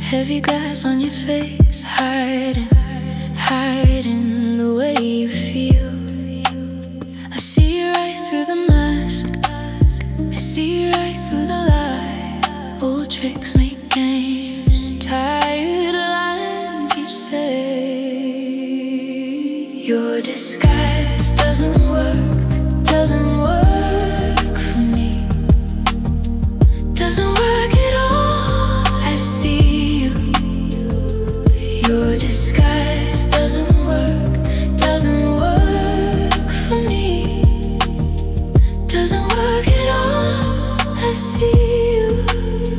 Heavy glass on your face, hiding the way you feel. I see you right through the mask, I see you right through the lie. Old tricks make games, tired lines you say. Your disguise doesn't work for me. Doesn't work at all, I see you. Your disguise doesn't work for me. Doesn't work at all, I see you.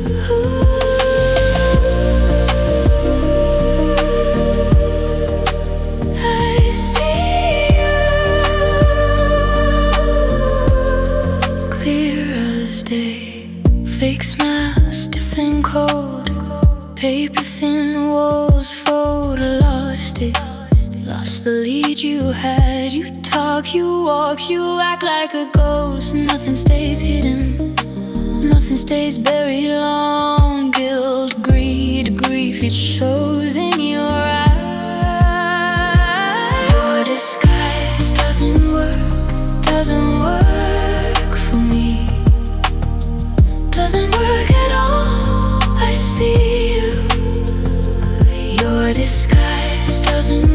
I see you, clear as day. Fake smile, stiff and cold. Paper thin walls fold. Lost it, lost the lead you had. You talk, you walk, you act like a ghost. Nothing stays hidden, nothing stays buried long. Guilt, greed, grief, it shows in your eyes. Your disguise doesn't work for me. Doesn't work at all, I see you. Your disguise doesn't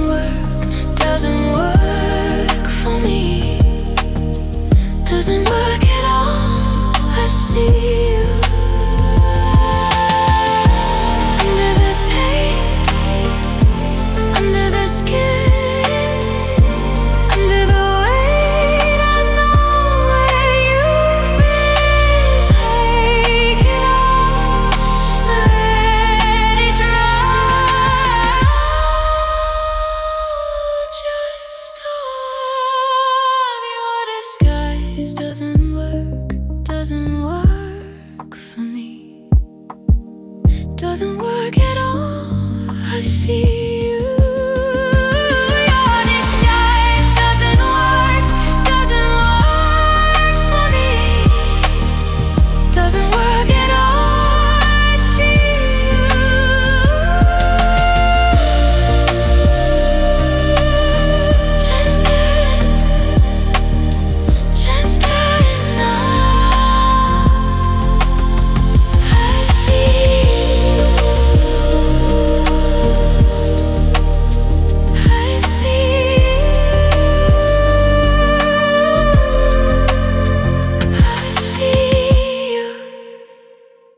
work for me. Doesn't work at all, I see you. Under the paint, under the skin, under the weight, I know where you've been. Take it all, let it dry. Just hope your disguise doesn't work for me. Doesn't work at all, I see.